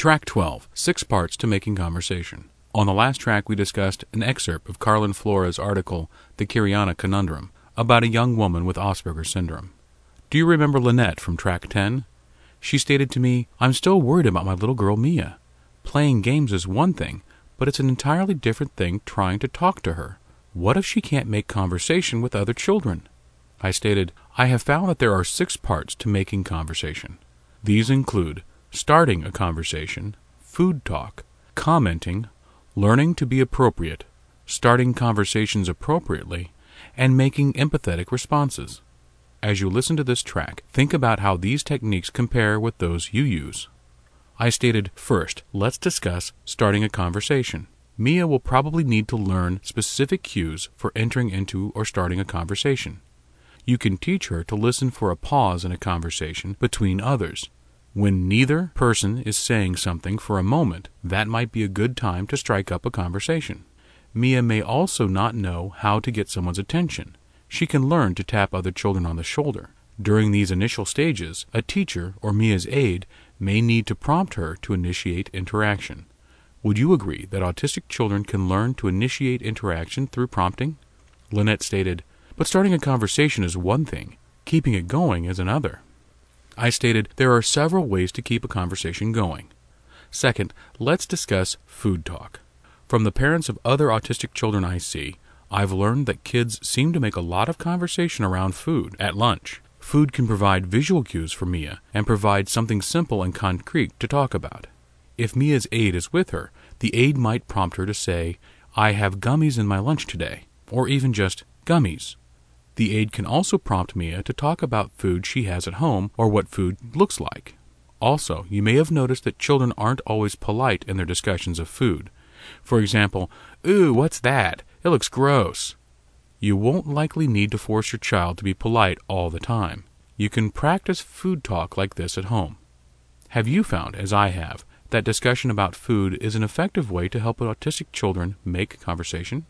Track 12, 6 parts to making conversation. On the last track, we discussed an excerpt of Carlin Flora's article, The Kiriana Conundrum, about a young woman with Asperger's syndrome. Do you remember Lynette from Track 10? She stated to me, "I'm still worried about my little girl Mia. Playing games is one thing, but it's an entirely different thing trying to talk to her. What if she can't make conversation with other children?" I stated, I have found that there are 6 parts to making conversation. These include starting a conversation, food talk, commenting, learning to be appropriate, starting conversations appropriately, and making empathetic responses. As you listen to this track, think about how these techniques compare with those you use. I stated, first, let's discuss starting a conversation. Mia will probably need to learn specific cues for entering into or starting a conversation. You can teach her to listen for a pause in a conversation between others. When neither person is saying something for a moment, that might be a good time to strike up a conversation. Mia may also not know how to get someone's attention. She can learn to tap other children on the shoulder. During these initial stages, a teacher or Mia's aide may need to prompt her to initiate interaction. Would you agree that autistic children can learn to initiate interaction through prompting? Lynette stated, but starting a conversation is one thing, keeping it going is another. I stated, there are several ways to keep a conversation going. Second, let's discuss food talk. From the parents of other autistic children I see, I've learned that kids seem to make a lot of conversation around food at lunch. Food can provide visual cues for Mia and provide something simple and concrete to talk about. If Mia's aide is with her, the aide might prompt her to say, I have gummies in my lunch today, or even just gummies. The aide can also prompt Mia to talk about food she has at home or what food looks like. Also, you may have noticed that children aren't always polite in their discussions of food. For example, "Ooh, what's that? It looks gross." You won't likely need to force your child to be polite all the time. You can practice food talk like this at home. Have you found, as I have, that discussion about food is an effective way to help autistic children make conversation?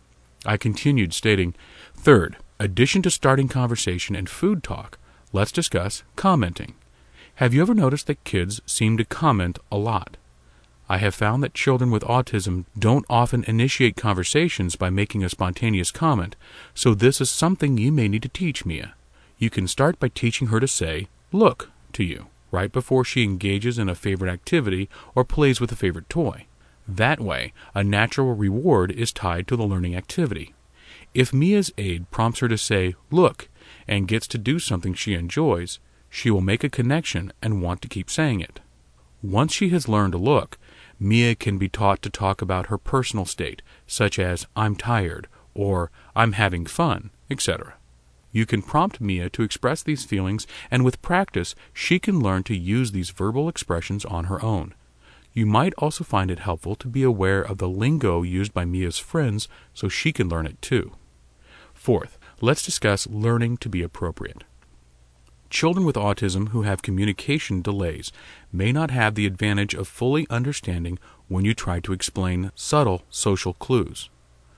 I continued stating, third, addition to starting conversation and food talk, let's discuss commenting. Have you ever noticed that kids seem to comment a lot? I have found that children with autism don't often initiate conversations by making a spontaneous comment, so this is something you may need to teach Mia. You can start by teaching her to say, "Look," to you, right before she engages in a favorite activity or plays with a favorite toy. That way, a natural reward is tied to the learning activity. If Mia's aide prompts her to say, "Look," and gets to do something she enjoys, she will make a connection and want to keep saying it. Once she has learned to look, Mia can be taught to talk about her personal state, such as, "I'm tired," or "I'm having fun," etc. You can prompt Mia to express these feelings, and with practice, she can learn to use these verbal expressions on her own. You might also find it helpful to be aware of the lingo used by Mia's friends so she can learn it too. Fourth, let's discuss learning to be appropriate. Children with autism who have communication delays may not have the advantage of fully understanding when you try to explain subtle social clues.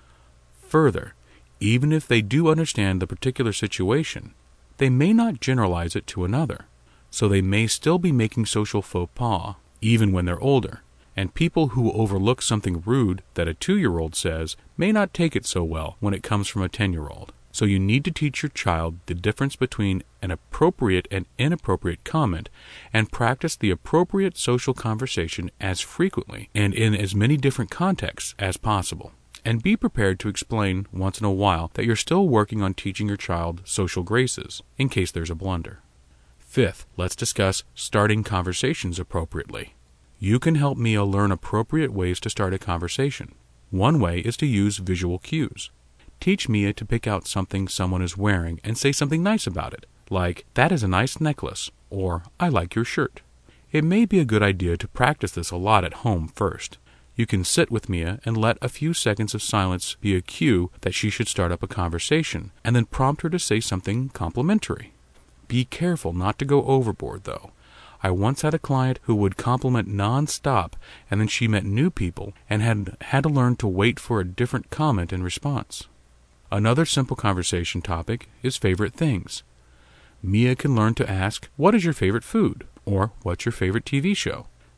Further, even if they do understand the particular situation, they may not generalize it to another, so they may still be making social faux pas, even when they're older, and people who overlook something rude that a 2-year-old says may not take it so well when it comes from a 10-year-old. So you need to teach your child the difference between an appropriate and inappropriate comment and practice the appropriate social conversation as frequently and in as many different contexts as possible. And be prepared to explain once in a while that you're still working on teaching your child social graces, in case there's a blunder. Fifth, let's discuss starting conversations appropriately. You can help Mia learn appropriate ways to start a conversation. One way is to use visual cues. Teach Mia to pick out something someone is wearing and say something nice about it, like, "That is a nice necklace," or "I like your shirt." It may be a good idea to practice this a lot at home first. You can sit with Mia and let a few seconds of silence be a cue that she should start up a conversation, and then prompt her to say something complimentary. Be careful not to go overboard, though. I once had a client who would compliment non-stop, and then she met new people and had to learn to wait for a different comment in response. Another simple conversation topic is favorite things. Mia can learn to ask, "What is your favorite food?" or "What's your favorite TV show?"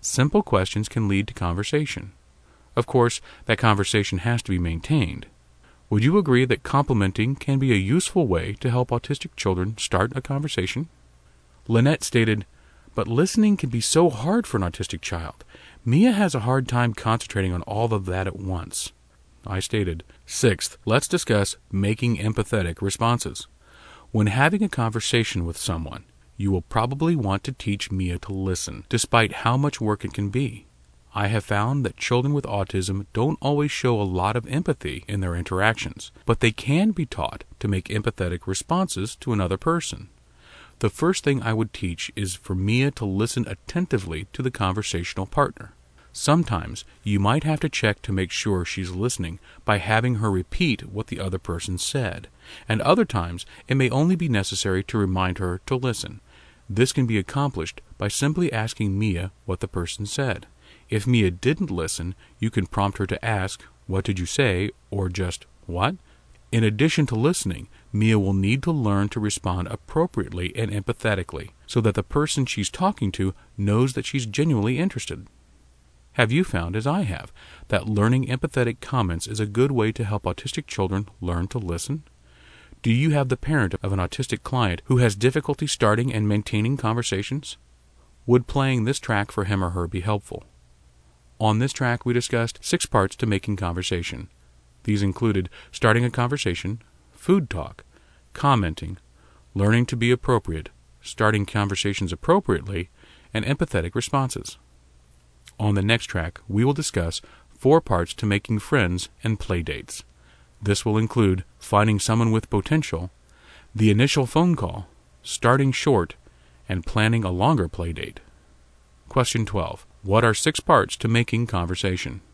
Simple questions can lead to conversation. Of course, that conversation has to be maintained. Would you agree that complimenting can be a useful way to help autistic children start a conversation? Lynette stated, "But listening can be so hard for an autistic child. Mia has a hard time concentrating on all of that at once." I stated, "Sixth, let's discuss making empathetic responses. When having a conversation with someone, you will probably want to teach Mia to listen, despite how much work it can be. I have found that children with autism don't always show a lot of empathy in their interactions, but they can be taught to make empathetic responses to another person. The first thing I would teach is for Mia to listen attentively to the conversational partner. Sometimes you might have to check to make sure she's listening by having her repeat what the other person said, and other times it may only be necessary to remind her to listen. This can be accomplished by simply asking Mia what the person said. If Mia didn't listen, you can prompt her to ask, "What did you say?" or just, "What?" In addition to listening, Mia will need to learn to respond appropriately and empathetically, so that the person she's talking to knows that she's genuinely interested. Have you found, as I have, that learning empathetic comments is a good way to help autistic children learn to listen? Do you have the parent of an autistic client who has difficulty starting and maintaining conversations? Would playing this track for him or her be helpful? On this track, we discussed 6 parts to making conversation. These included starting a conversation, food talk, commenting, learning to be appropriate, starting conversations appropriately, and empathetic responses. On the next track, we will discuss 4 parts to making friends and play dates. This will include finding someone with potential, the initial phone call, starting short, and planning a longer play date. Question 12. What are 6 parts to making conversation?